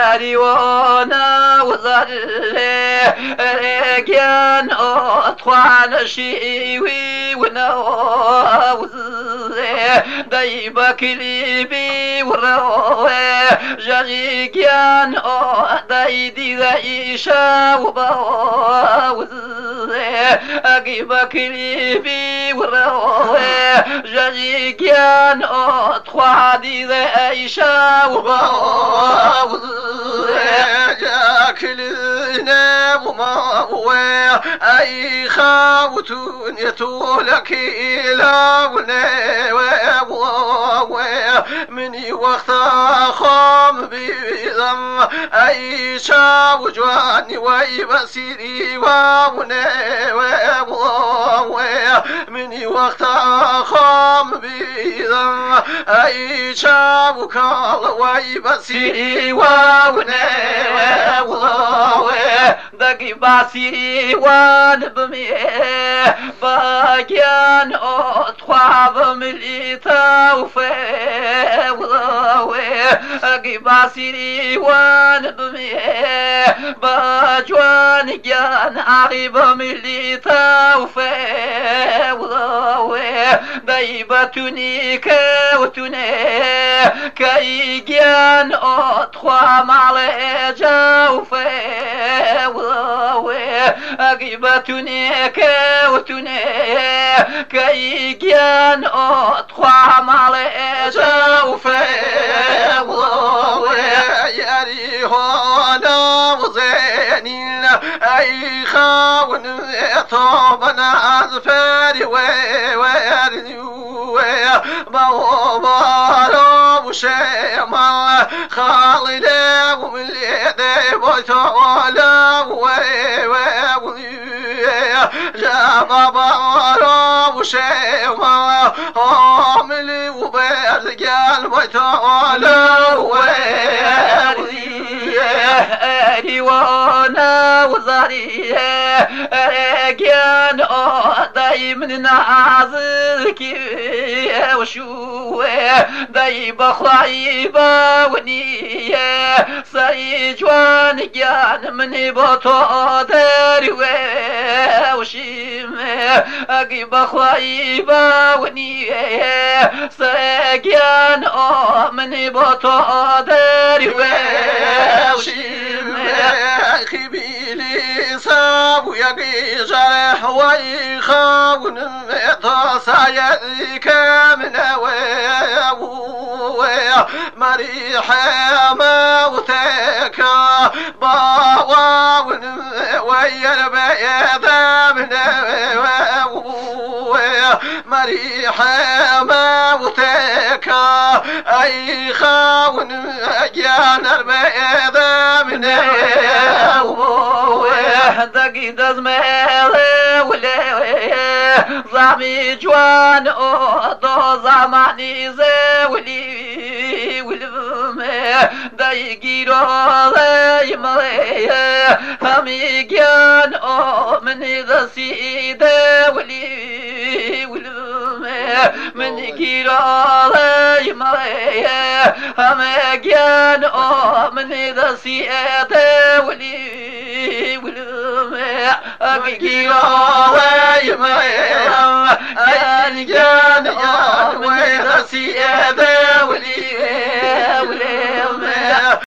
ريوانا وزاري ريجان أطوان شيوي ونوزي دايبا كليبي وروي جاريجان دايدي دايشا وباوزي أجيبا كليبي وروي جاريجان أطوان دايشا وباوزي جاكلنا وما هو أي خاوتون يتولك إلى مني وقت خام بذم أي شاو جواني ويبسيري مني وقت خام بذم أي شاو كال ويبسيري دقي باسي وان بمي باقيان أطخواب مليتا وفي دقي باسي وان بمي باجوان جان عريب مليتا وفي دايبتوني كوتوني كي جان أطخوا معلي جوفي أجيبتوني كوتوني كي جان أطخوا معلي جوفي يا ريحانا وزينين أي خاون طابنا أظفاري بابا وشيما خالدا ومن اليدي بطالا يا بابا وشيما عاملي وبرجال بطالا ريوانا وزاري رجال دايما نعزك وشوه دايبا خلايبا ونية سيجوان جان من بطا داري وشيم أجيبا خلايبا ونية سيجان من بطا داري وشيم خبيلي سابو يقي جرح ويخاون متصايدك من مريحة موتك باواون ويربيض من مريحة موتك أي خاون جان البيض من دقي دزميل ولا زعمي جوان أوضو زماني زولي والفمي دايقيرو ذي ملي همي جان من ذا سيدة ولي والفمي من جيرو ذي ملي همي جان من ذا سيدة ولي والفمي أجيرو ذي ملي كان يا ويرسي